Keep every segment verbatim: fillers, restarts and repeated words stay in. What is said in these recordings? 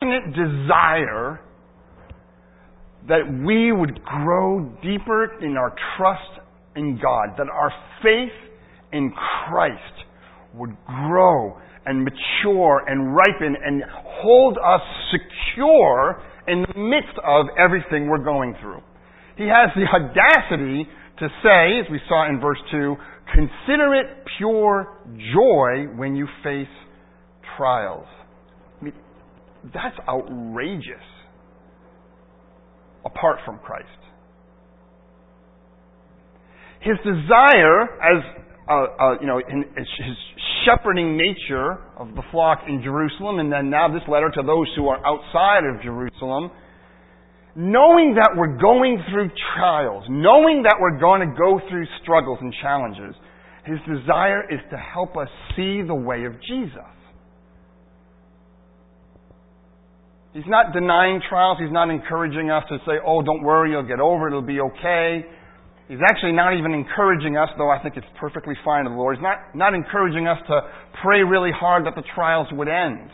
passionate desire that we would grow deeper in our trust in God, that our faith in Christ would grow and mature and ripen and hold us secure in the midst of everything we're going through. He has the audacity to say, as we saw in verse two, consider it pure joy when you face trials. I mean, that's outrageous apart from Christ. His desire, as uh, uh, you know, in his shepherding nature of the flock in Jerusalem, and then now this letter to those who are outside of Jerusalem, knowing that we're going through trials, knowing that we're going to go through struggles and challenges, his desire is to help us see the way of Jesus. He's not denying trials. He's not encouraging us to say, oh, don't worry, you'll get over it, it'll be okay. He's actually not even encouraging us, though I think it's perfectly fine to the Lord. He's not, not encouraging us to pray really hard that the trials would end.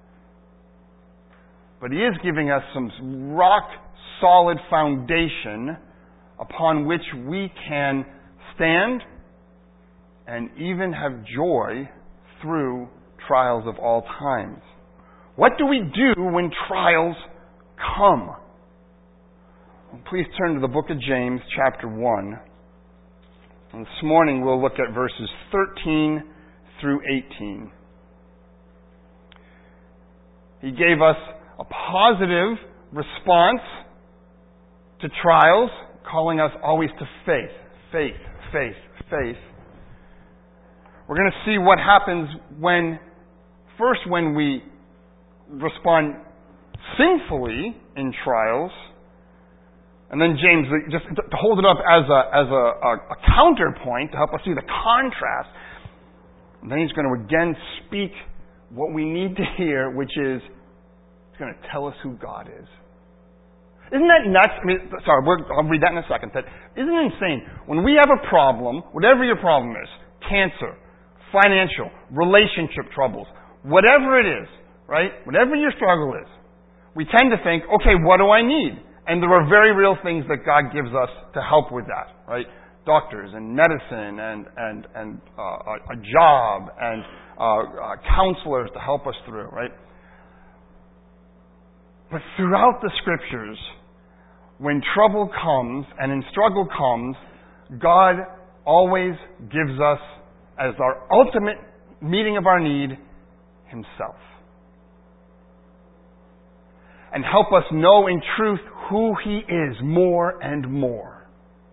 But he is giving us some rock-solid foundation upon which we can stand and even have joy through trials of all times. What do we do when trials come? Well, please turn to the book of James, chapter one. And this morning we'll look at verses thirteen through eighteen. He gave us a positive response to trials, calling us always to faith, faith, faith, faith. We're going to see what happens when, first when we respond sinfully in trials, and then James, just to hold it up as a as a, a, a counterpoint to help us see the contrast. And then he's going to again speak what we need to hear, which is he's going to tell us who God is. Isn't that nuts? I mean, sorry, we're, I'll read that in a second. But isn't it insane? When we have a problem, whatever your problem is, cancer, financial, relationship troubles, whatever it is, right? Whatever your struggle is, we tend to think, okay, what do I need? And there are very real things that God gives us to help with that, right? Doctors and medicine and and and uh, a, a job and uh, uh, counselors to help us through, right? But throughout the Scriptures, when trouble comes and in struggle comes, God always gives us, as our ultimate meeting of our need, Himself. And help us know in truth who He is more and more.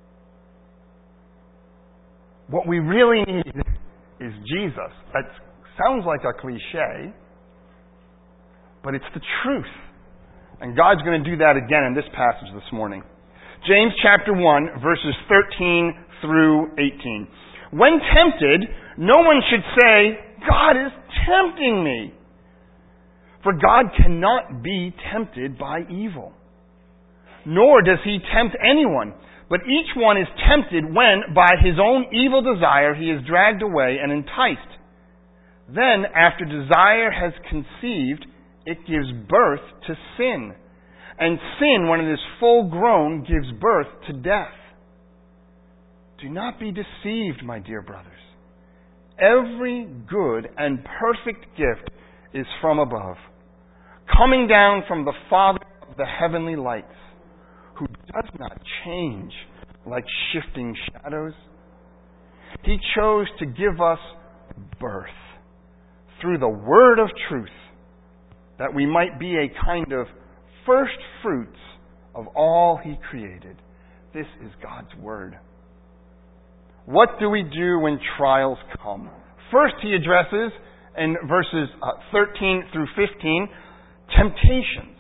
What we really need is Jesus. That sounds like a cliche, but it's the truth. And God's going to do that again in this passage this morning. James chapter one, verses thirteen through eighteen. When tempted, no one should say, God is tempting me. For God cannot be tempted by evil. Nor does He tempt anyone. But each one is tempted when, by his own evil desire, he is dragged away and enticed. Then, after desire has conceived, it gives birth to sin. And sin, when it is full grown, gives birth to death. Do not be deceived, my dear brothers. Every good and perfect gift is from above, coming down from the Father of the heavenly lights, who does not change like shifting shadows. He chose to give us birth through the word of truth, that we might be a kind of first fruits of all He created. This is God's word. What do we do when trials come? First, He addresses in verses thirteen through fifteen, temptations.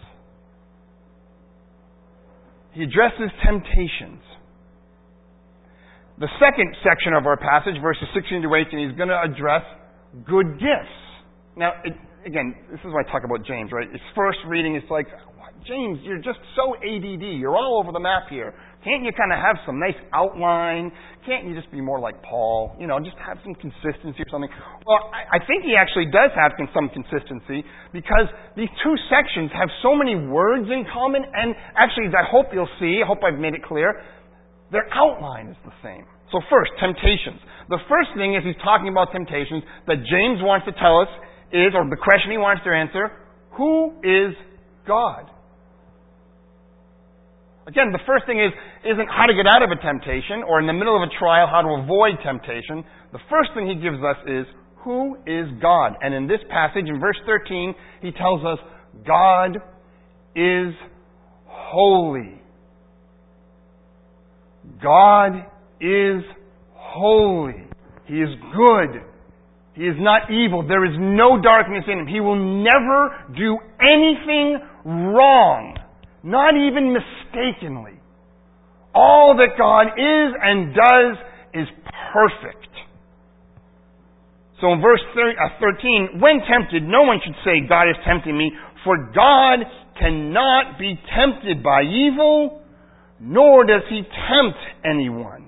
He addresses temptations. The second section of our passage, verses sixteen to eighteen, He's going to address good gifts. Now, it, again, this is when I talk about James, right? It's first reading, it's like, James, you're just so A D D. You're all over the map here. Can't you kind of have some nice outline? Can't you just be more like Paul? You know, just have some consistency or something. Well, I, I think he actually does have some consistency because these two sections have so many words in common, and actually, I hope you'll see, I hope I've made it clear, their outline is the same. So first, temptations. The first thing is he's talking about temptations that James wants to tell us is, or the question he wants to answer, who is God? Again, the first thing is, isn't how to get out of a temptation, or in the middle of a trial, how to avoid temptation. The first thing he gives us is, who is God? And in this passage, in verse thirteen, he tells us, God is holy. God is holy. He is good. He is not evil. There is no darkness in him. He will never do anything wrong. Not even mistakenly. All that God is and does is perfect. So in verse thirteen, when tempted, no one should say, God is tempting me, for God cannot be tempted by evil, nor does he tempt anyone.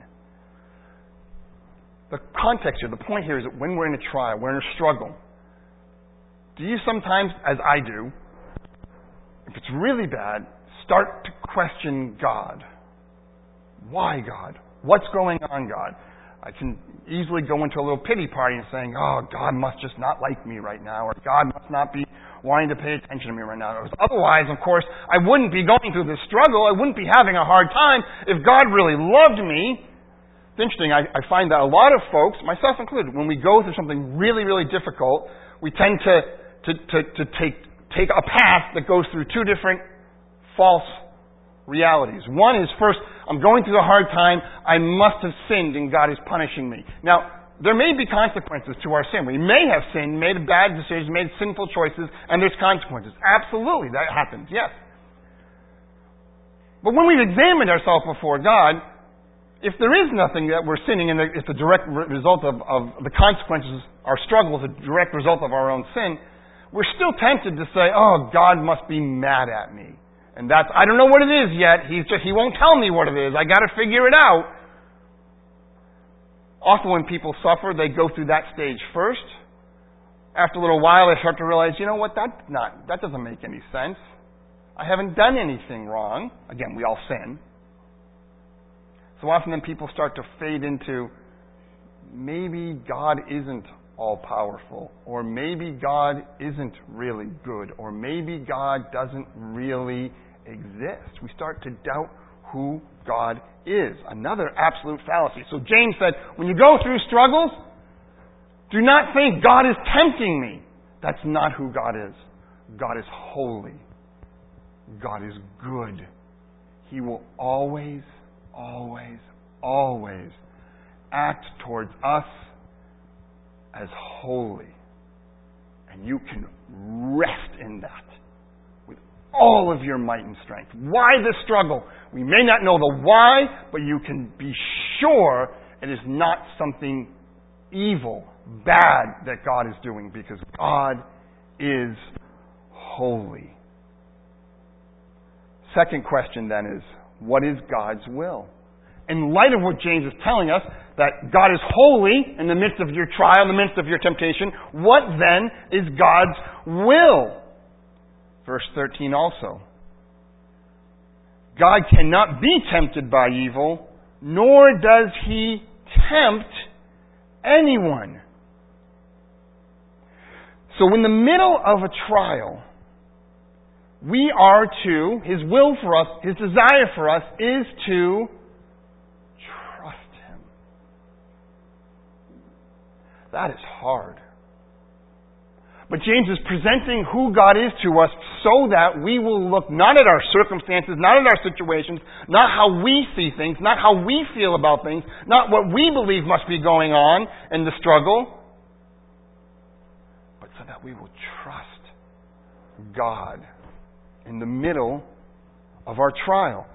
The context here, the point here is that when we're in a trial, we're in a struggle, do you sometimes, as I do, if it's really bad, start to question God? Why, God? What's going on, God? I can easily go into a little pity party and saying, oh, God must just not like me right now, or God must not be wanting to pay attention to me right now. Otherwise, of course, I wouldn't be going through this struggle. I wouldn't be having a hard time if God really loved me. It's interesting. I, I find that a lot of folks, myself included, when we go through something really, really difficult, we tend to, to, to, to take, take a path that goes through two different false realities. One is, first, I'm going through a hard time. I must have sinned and God is punishing me. Now, there may be consequences to our sin. We may have sinned, made bad decisions, made sinful choices, and there's consequences. Absolutely, that happens, yes. But when we've examined ourselves before God, if there is nothing that we're sinning and it's a direct result of, of the consequences, our struggle is a direct result of our own sin, we're still tempted to say, oh, God must be mad at me. And that's, I don't know what it is yet. He's just, he won't tell me what it is. I got to figure it out. Often when people suffer, they go through that stage first. After a little while, they start to realize, you know what, that's not, that doesn't make any sense. I haven't done anything wrong. Again, we all sin. So often then people start to fade into, maybe God isn't all-powerful, or maybe God isn't really good, or maybe God doesn't really exist. We start to doubt who God is. Another absolute fallacy. So James said, when you go through struggles, do not think God is tempting me. That's not who God is. God is holy. God is good. He will always, always, always act towards us as holy. And you can rest in that with all of your might and strength. Why the struggle? We may not know the why, but you can be sure it is not something evil, bad that God is doing, because God is holy. Second question then is, what is God's will? In light of what James is telling us, that God is holy in the midst of your trial, in the midst of your temptation, what then is God's will? Verse thirteen also. God cannot be tempted by evil, nor does he tempt anyone. So in the middle of a trial, we are to, his will for us, his desire for us is to trust him. That is hard. But James is presenting who God is to us so that we will look not at our circumstances, not at our situations, not how we see things, not how we feel about things, not what we believe must be going on in the struggle, but so that we will trust God in the middle of our trial.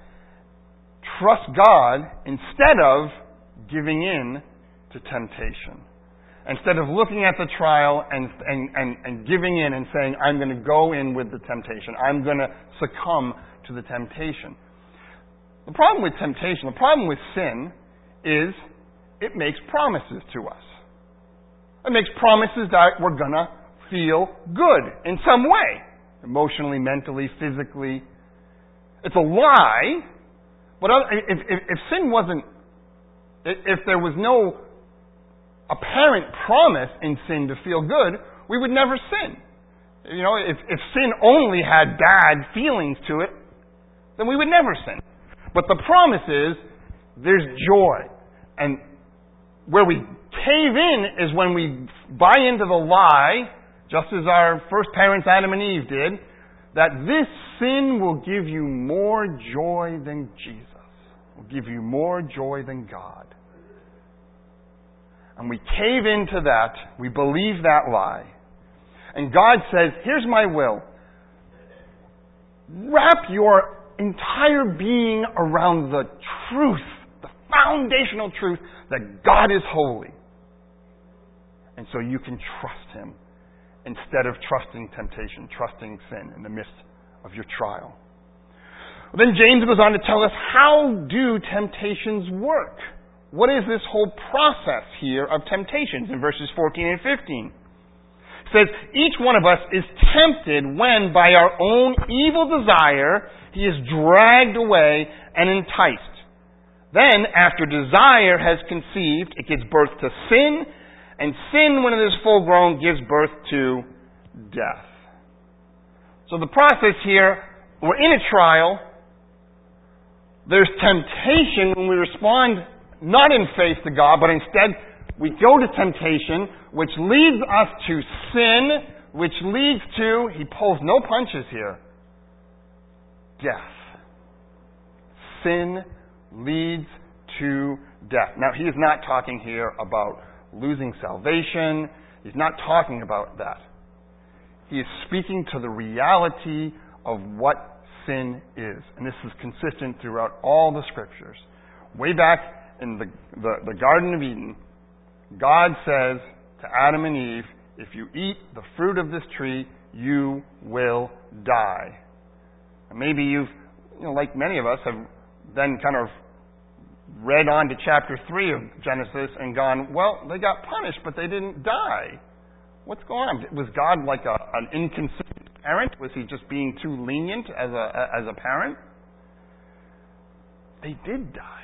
Trust God instead of giving in to temptation. instead of looking at the trial and, and, and, and giving in and saying, I'm going to go in with the temptation. I'm going to succumb to the temptation. The problem with temptation, the problem with sin, is it makes promises to us. It makes promises that we're going to feel good in some way. Emotionally, mentally, physically. It's a lie. But if, if, if sin wasn't, if there was no apparent promise in sin to feel good, we would never sin. You know, if, if sin only had bad feelings to it, then we would never sin. But the promise is, there's joy. And where we cave in is when we buy into the lie, just as our first parents, Adam and Eve, did, that this sin will give you more joy than Jesus. Will give you more joy than God. And we cave into that. We believe that lie. And God says, here's my will. Wrap your entire being around the truth, the foundational truth that God is holy. And so you can trust Him instead of trusting temptation, trusting sin in the midst of your trial. Then James goes on to tell us, how do temptations work? What is this whole process here of temptations in verses fourteen and fifteen? It says, each one of us is tempted when by our own evil desire he is dragged away and enticed. Then, after desire has conceived, it gives birth to sin, and sin, when it is full grown, gives birth to death. So the process here, we're in a trial. There's temptation when we respond not in faith to God, but instead we go to temptation, which leads us to sin, which leads to, he pulls no punches here, death. Sin leads to death. Now, he is not talking here about losing salvation. He's not talking about that. He is speaking to the reality of what sin is. And this is consistent throughout all the Scriptures. Way back in the, the, the Garden of Eden, God says to Adam and Eve, if you eat the fruit of this tree, you will die. And maybe you've, you know, like many of us, have then kind of read on to chapter three of Genesis and gone, well, they got punished, but they didn't die. What's going on? Was God like a, an inconsistent parent? Was he just being too lenient as a, as a parent? They did die.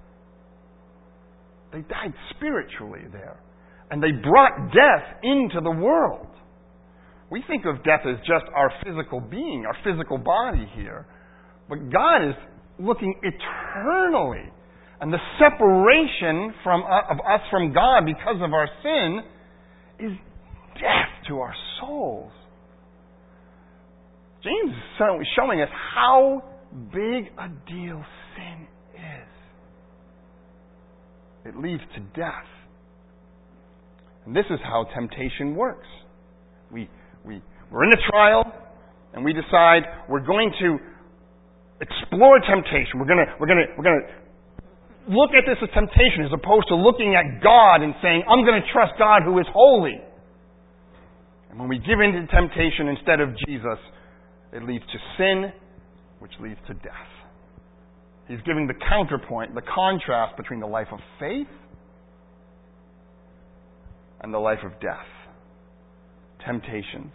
They died spiritually there. And they brought death into the world. We think of death as just our physical being, our physical body here. But God is looking eternally. And the separation from uh, of us from God because of our sin is death to our souls. James is showing us how big a deal sin is. It leads to death. And this is how temptation works. We, we, we're in a trial, and we decide we're going to explore temptation. We're going to, we're going to, we're going to look at this as temptation as opposed to looking at God and saying, I'm going to trust God who is holy. And when we give in to temptation instead of Jesus, it leads to sin, which leads to death. He's giving the counterpoint, the contrast between the life of faith and the life of death. Temptations.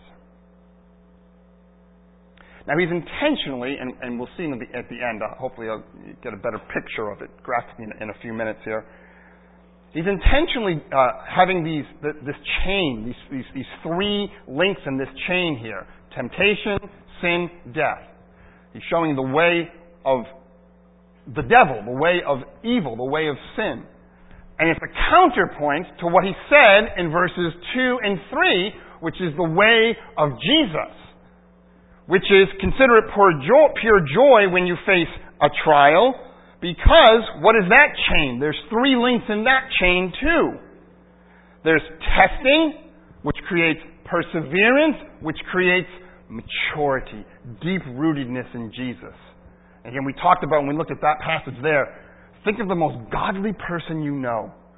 Now he's intentionally, and, and we'll see at the, at the end, uh, hopefully I'll get a better picture of it graphically in, in a few minutes here. He's intentionally uh, having these th- this chain, these, these, these three links in this chain here. Temptation, sin, death. He's showing the way of the devil, the way of evil, the way of sin. And it's a counterpoint to what he said in verses two and three, which is the way of Jesus. Which is, consider it pure joy, pure joy when you face a trial, because what is that chain? There's three links in that chain too. There's testing, which creates perseverance, which creates maturity, deep-rootedness in Jesus. Again, we talked about when we looked at that passage there, think of the most godly person you know,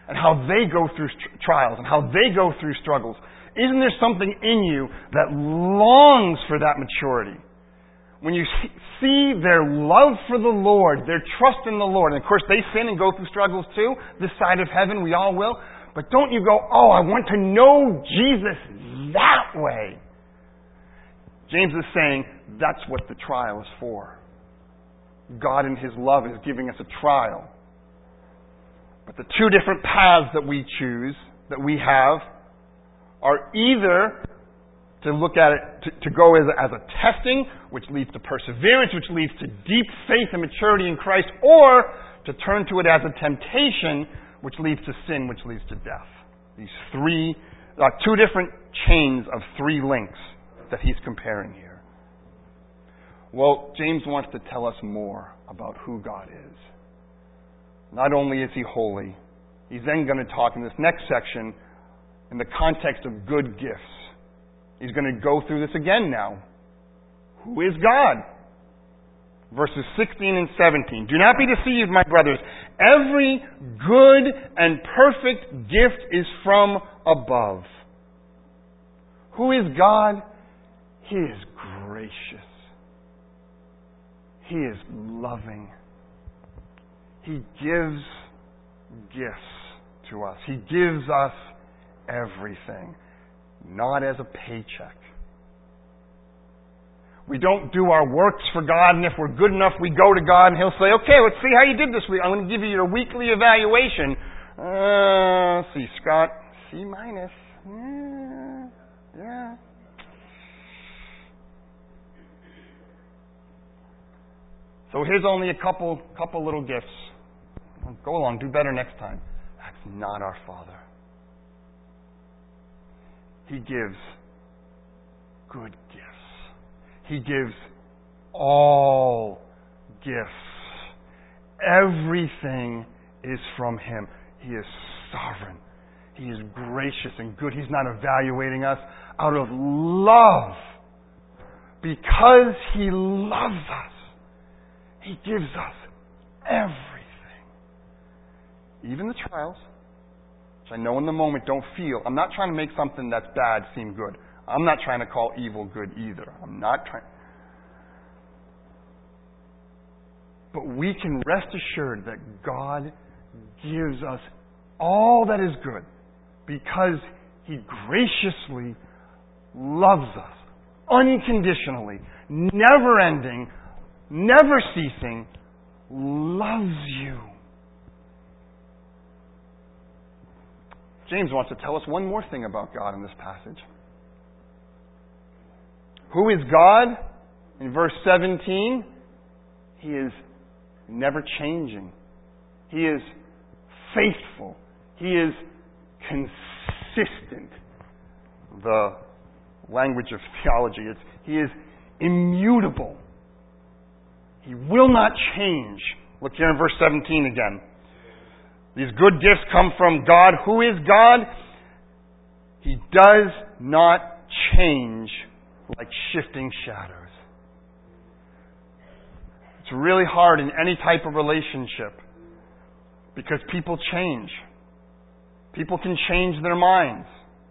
and how they go through st- trials and how they go through struggles, isn't there something in you that longs for that maturity? When you see their love for the Lord, their trust in the Lord, and of course they sin and go through struggles too, this side of heaven, we all will, but don't you go, oh, I want to know Jesus that way. James is saying that's what the trial is for. God in His love is giving us a trial. But the two different paths that we choose, that we have, are either to look at it, to, to go as a, as a testing, which leads to perseverance, which leads to deep faith and maturity in Christ, or to turn to it as a temptation, which leads to sin, which leads to death. These three, uh, two different chains of three links that he's comparing here. Well, James wants to tell us more about who God is. Not only is He holy, he's then going to talk in this next section in the context of good gifts. He's going to go through this again now. Who is God? Verses sixteen and seventeen. Do not be deceived, my brothers. Every good and perfect gift is from above. Who is God? He is gracious. He is loving. He gives gifts to us. He gives us everything, not as a paycheck. We don't do our works for God, and if we're good enough, we go to God, and He'll say, okay, let's see how you did this week. I'm going to give you your weekly evaluation. Uh, let's see, Scott, C minus. Yeah, yeah. So here's only a couple, couple little gifts. Go along, do better next time. That's not our Father. He gives good gifts. He gives all gifts. Everything is from Him. He is sovereign. He is gracious and good. He's not evaluating us out of love. Because He loves us, He gives us everything. Even the trials, which I know in the moment don't feel. I'm not trying to make something that's bad seem good. I'm not trying to call evil good either. I'm not trying. But we can rest assured that God gives us all that is good because He graciously loves us unconditionally, never ending, never ceasing, loves you. James wants to tell us one more thing about God in this passage. Who is God? In verse seventeen, He is never changing. He is faithful. He is consistent. The language of theology, it's, He is immutable. He will not change. Look here in verse seventeen again. These good gifts come from God. Who is God? He does not change like shifting shadows. It's really hard in any type of relationship because people change. People can change their minds.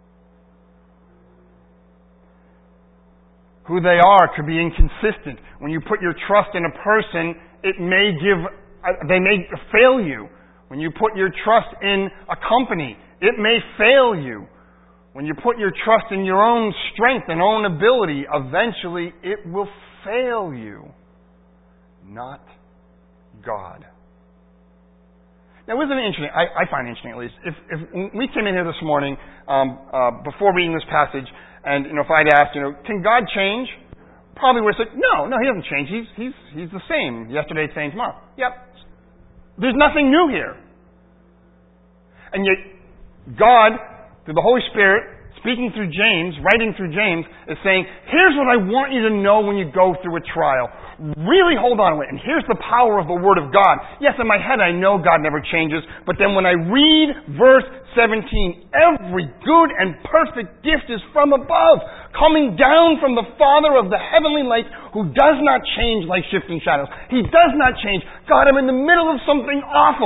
Who they are could be inconsistent. When you put your trust in a person, it may give, they may fail you. When you put your trust in a company, it may fail you. When you put your trust in your own strength and own ability, eventually it will fail you. Not God. Now, isn't it interesting? I, I find it interesting, at least. If, if we came in here this morning um, uh, before reading this passage, and you know, if I'd asked, you know, can God change? Probably would have said, no, no, He doesn't change. He's He's He's the same yesterday, today, and tomorrow. Yep. There's nothing new here. And yet, God, through the Holy Spirit, speaking through James, writing through James, is saying, here's what I want you to know when you go through a trial. Really hold on to it. And here's the power of the Word of God. Yes, in my head I know God never changes, but then when I read verse seventeen, every good and perfect gift is from above, coming down from the Father of the heavenly lights, who does not change like shifting shadows. He does not change. God, I'm in the middle of something awful.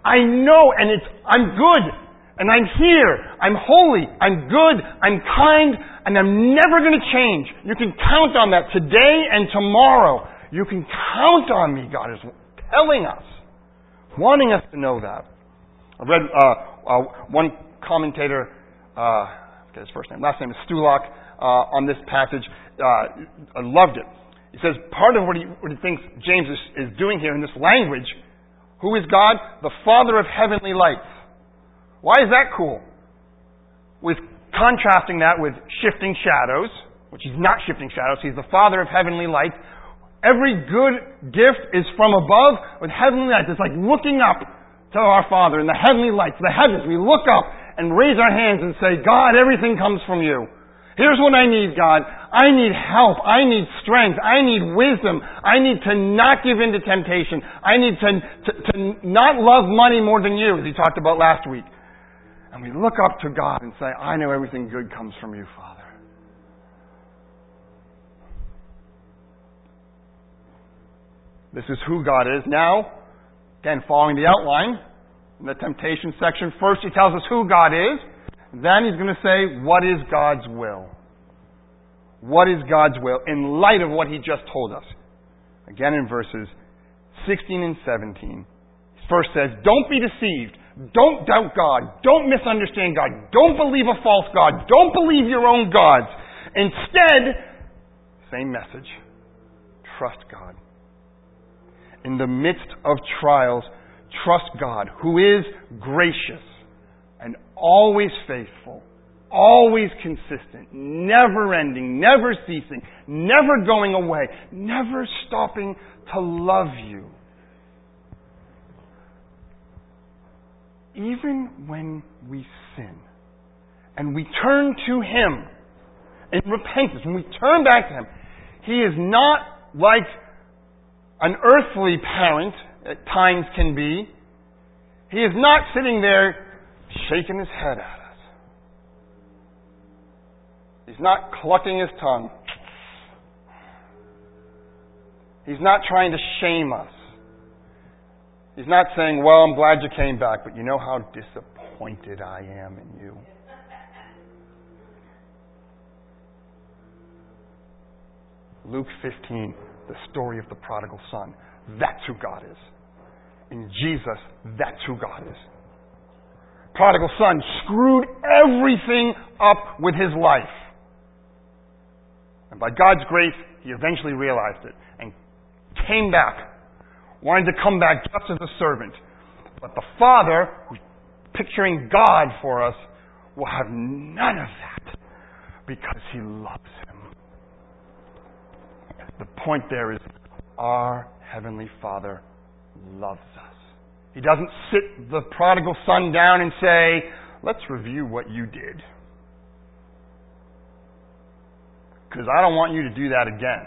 I know, and it's, I'm good, and I'm here, I'm holy, I'm good, I'm kind, and I'm never going to change. You can count on that today and tomorrow. You can count on me, God is telling us, wanting us to know that. I read uh, uh, one commentator, uh, I forget his first name, last name is Stulak, uh, on this passage. Uh, I loved it. He says part of what he, what he thinks James is, is doing here in this language, who is God? The Father of heavenly lights. Why is that cool? With contrasting that with shifting shadows, which he's not shifting shadows, he's the Father of heavenly lights. Every good gift is from above with heavenly lights. It's like looking up to our Father in the heavenly lights, the heavens. We look up and raise our hands and say, God, everything comes from you. Here's what I need, God. I need help. I need strength. I need wisdom. I need to not give in to temptation. I need to, to, to not love money more than you, as he talked about last week. And we look up to God and say, I know everything good comes from you, Father. This is who God is. Now, again, following the outline, in the temptation section, first he tells us who God is. Then he's going to say, what is God's will? What is God's will in light of what he just told us? Again in verses sixteen and seventeen. He first says, don't be deceived. Don't doubt God. Don't misunderstand God. Don't believe a false God. Don't believe your own gods. Instead, same message. Trust God. In the midst of trials, trust God, who is gracious and always faithful, always consistent, never ending, never ceasing, never going away, never stopping to love you. Even when we sin and we turn to Him in repentance, when we turn back to Him, He is not like an earthly parent at times can be. He is not sitting there shaking his head at us. He's not clucking his tongue. He's not trying to shame us. He's not saying, well, I'm glad you came back, but you know how disappointed I am in you. Luke fifteen, the story of the prodigal son. That's who God is. In Jesus, that's who God is. Prodigal son screwed everything up with his life. And by God's grace, he eventually realized it and came back. Wanted to come back just as a servant. But the Father, who's picturing God for us, will have none of that because He loves him. The point there is our Heavenly Father loves us. He doesn't sit the prodigal son down and say, let's review what you did. Because I don't want you to do that again.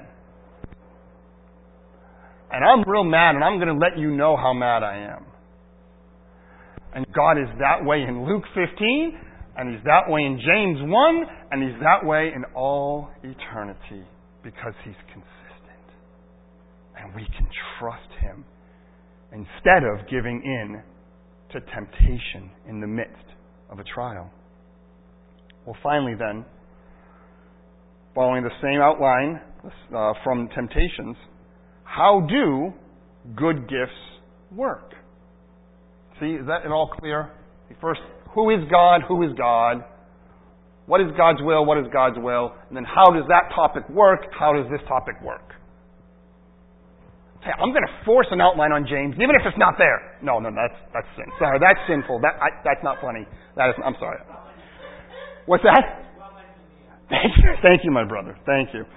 And I'm real mad, and I'm going to let you know how mad I am. And God is that way in Luke fifteen, and He's that way in James one, and He's that way in all eternity, because He's consistent. And we can trust Him instead of giving in to temptation in the midst of a trial. Well, finally then, following the same outline uh, from temptations, how do good gifts work? See, is that it all clear? First, who is God? Who is God? What is God's will? What is God's will? And then how does that topic work? How does this topic work? Hey, I'm going to force an outline on James, even if it's not there. No, no, that's that's sin. Sorry, that's sinful. That I, that's not funny. That is. I'm sorry. What's that? Thank you, thank you, my brother. Thank you.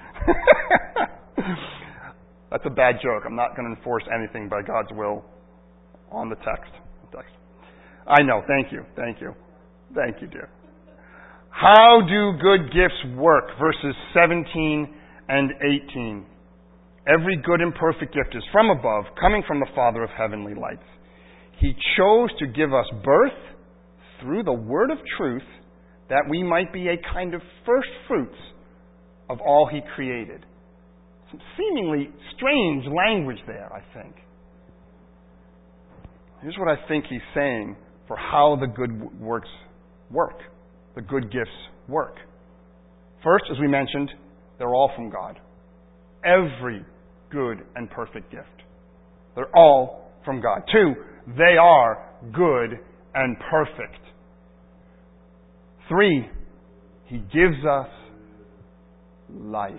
That's a bad joke. I'm not going to enforce anything by God's will on the text. text. I know. Thank you. Thank you. Thank you, dear. How do good gifts work? Verses seventeen and eighteen. Every good and perfect gift is from above, coming from the Father of heavenly lights. He chose to give us birth through the word of truth, that we might be a kind of first fruits of all He created. Some seemingly strange language there, I think. Here's what I think he's saying for how the good works work, the good gifts work. First, as we mentioned, they're all from God. Every good and perfect gift. They're all from God. Two, they are good and perfect. Three, he gives us life.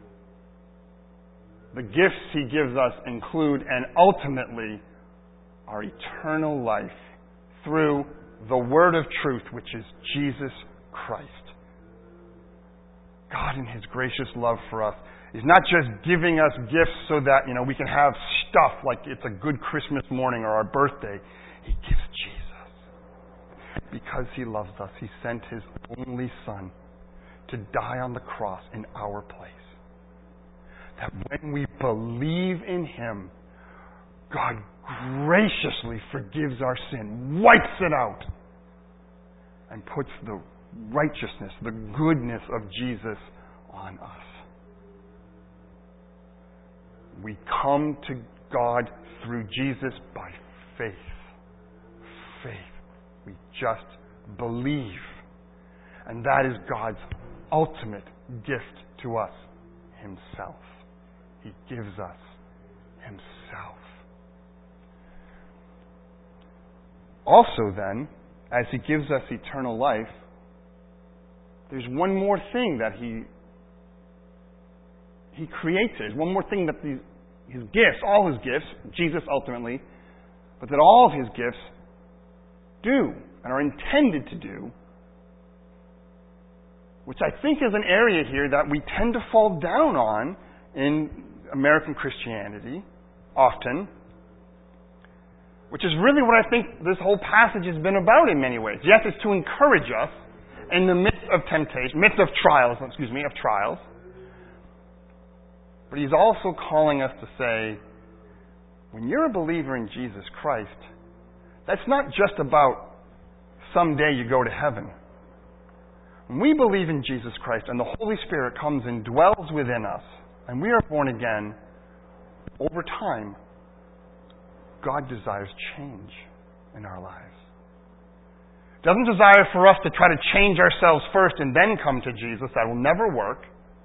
The gifts he gives us include and ultimately our eternal life through the word of truth, which is Jesus Christ. God, in his gracious love for us, is not just giving us gifts so that, you know, we can have stuff like it's a good Christmas morning or our birthday. He gives Jesus. Because he loves us, he sent his only Son to die on the cross in our place. That when we believe in him, God graciously forgives our sin, wipes it out, and puts the righteousness, the goodness of Jesus on us. We come to God through Jesus by faith. Faith. We just believe. And that is God's ultimate gift to us, himself. He gives us himself. Also then, as he gives us eternal life, there's one more thing that he he creates. There's one more thing that the, his gifts, all his gifts, Jesus ultimately, but that all of his gifts do and are intended to do, which I think is an area here that we tend to fall down on in American Christianity often, which is really what I think this whole passage has been about in many ways. Yes, it's to encourage us in the midst of temptation, midst of trials, excuse me, of trials. But he's also calling us to say, when you're a believer in Jesus Christ, that's not just about someday you go to heaven. When we believe in Jesus Christ and the Holy Spirit comes and dwells within us, and we are born again, over time, God desires change in our lives. He doesn't desire for us to try to change ourselves first and then come to Jesus. That will never work.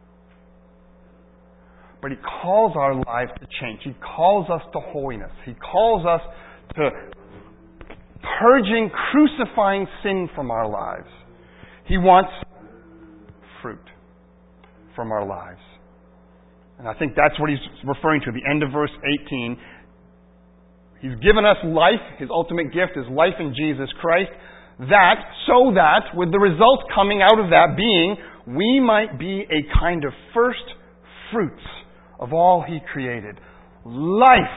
But he calls our lives to change. He calls us to holiness. He calls us to purging, crucifying sin from our lives. He wants fruit from our lives. And I think that's what he's referring to, the end of verse eighteen. He's given us life. His ultimate gift is life in Jesus Christ. That, so that, with the results coming out of that being, we might be a kind of first fruits of all he created. Life.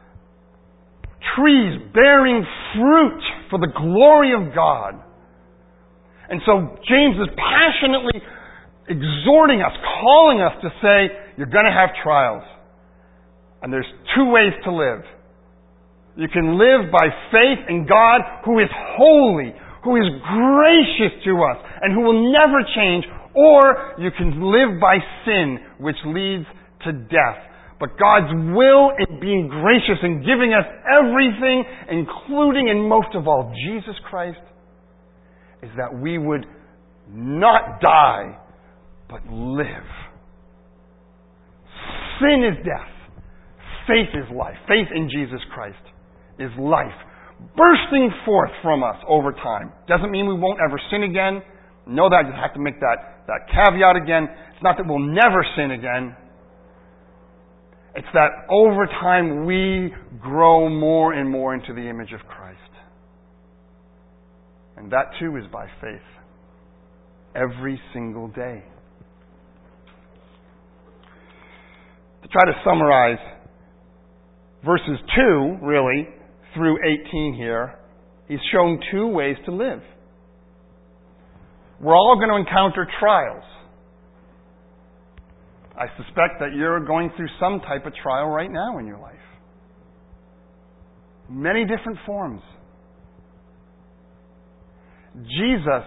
Trees bearing fruit for the glory of God. And so James is passionately exhorting us, calling us to say, you're going to have trials. And there's two ways to live. You can live by faith in God who is holy, who is gracious to us, and who will never change. Or you can live by sin, which leads to death. But God's will in being gracious and giving us everything, including and most of all Jesus Christ, is that we would not die, but live. Sin is death. Faith is life. Faith in Jesus Christ is life, bursting forth from us over time. Doesn't mean we won't ever sin again. Know that. I just have to make that, that caveat again. It's not that we'll never sin again. It's that over time we grow more and more into the image of Christ. And that too is by faith. Every single day. To try to summarize verses two, really, through eighteen here, he's shown two ways to live. We're all going to encounter trials. I suspect that you're going through some type of trial right now in your life. Many different forms. Jesus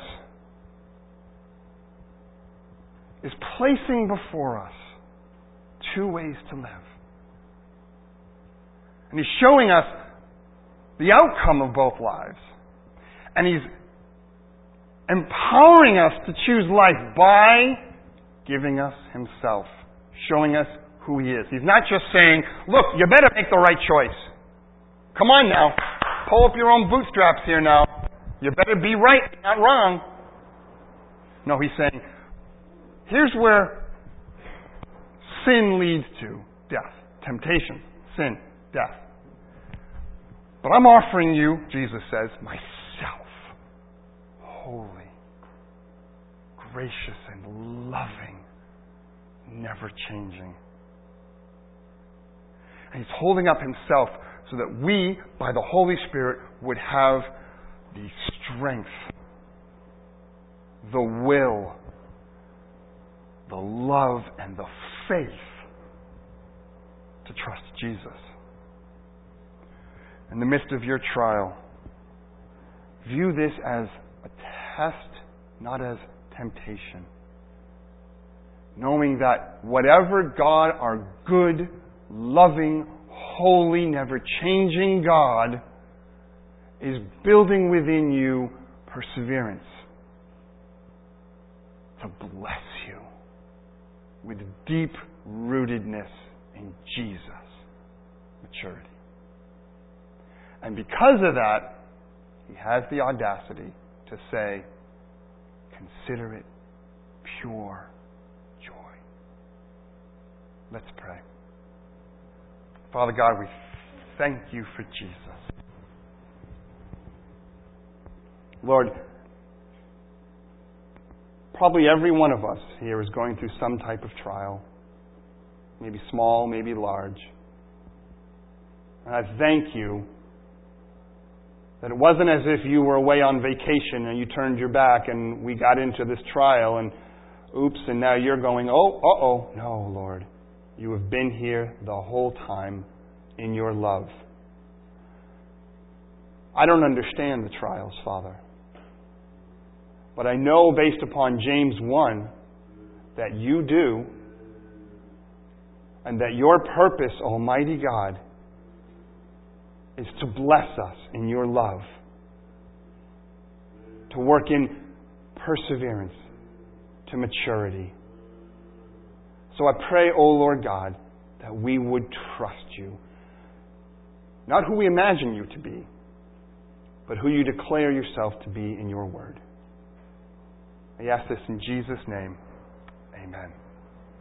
is placing before us two ways to live. And he's showing us the outcome of both lives. And He's empowering us to choose life by giving us Himself, showing us who He is. He's not just saying, look, you better make the right choice. Come on now. Pull up your own bootstraps here now. You better be right, not wrong. No, He's saying, here's where sin leads to death. Temptation, sin, death. But I'm offering you, Jesus says, myself. Holy, gracious, and loving, never changing. And He's holding up Himself so that we, by the Holy Spirit, would have the strength, the will, the love, and the faith to trust Jesus. In the midst of your trial, view this as a test, not as temptation. Knowing that whatever God, our good, loving, holy, never-changing God, is building within you perseverance to bless you with deep rootedness in Jesus, maturity. And because of that, He has the audacity to say, consider it pure joy. Let's pray. Father God, we thank You for Jesus. Lord, probably every one of us here is going through some type of trial. Maybe small, maybe large. And I thank You that it wasn't as if You were away on vacation and You turned your back and we got into this trial and oops, and now You're going, oh, uh-oh. No, Lord. You have been here the whole time in Your love. I don't understand the trials, Father. But I know based upon James one that You do, and that Your purpose, Almighty God, is to bless us in Your love, to work in perseverance, to maturity. So I pray, O Lord God, that we would trust You. Not who we imagine You to be, but who You declare Yourself to be in Your Word. I ask this in Jesus' name. Amen.